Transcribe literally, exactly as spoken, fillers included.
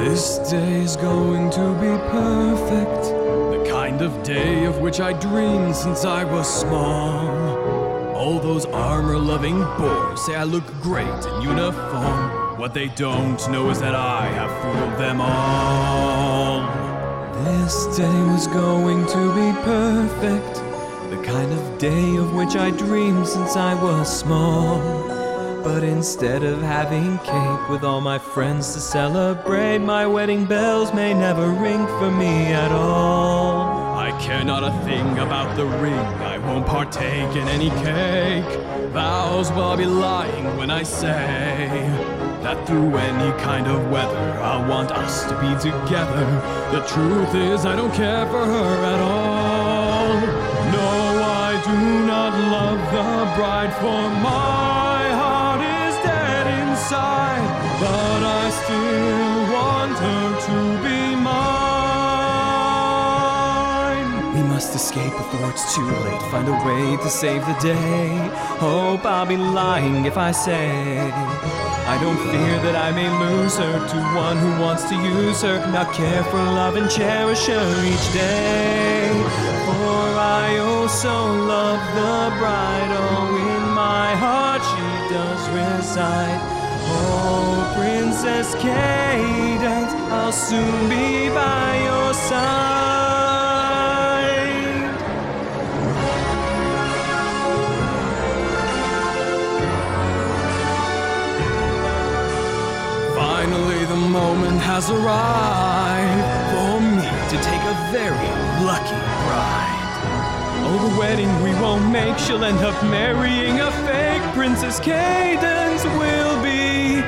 This day is going to be perfect, the kind of day of which I dreamed since I was small. All those armor-loving boors say I look great in uniform. What they don't know is that I have fooled them all. This day was going to be perfect, the kind of day of which I dreamed since I was small. But instead of having cake with all my friends to celebrate, my wedding bells may never ring for me at all. I care not a thing about the ring, I won't partake in any cake. Vows, well, I'll be lying when I say that through any kind of weather I want us to be together. The truth is I don't care for her at all. No, I do not love the bride, for my heart is dead inside, but I still want her to be mine. We must escape before it's too late, find a way to save the day. Hope I'll be lying if I say I don't fear that I may lose her to one who wants to use her, not care for love and cherish her each day. For I also love the bride, oh, in my heart she does reside. Oh, Princess Cadence, I'll soon be by your side. Finally the moment has arrived for me to take a very lucky bride. Oh, the wedding we won't make, she'll end up marrying a fake Princess Cadence will be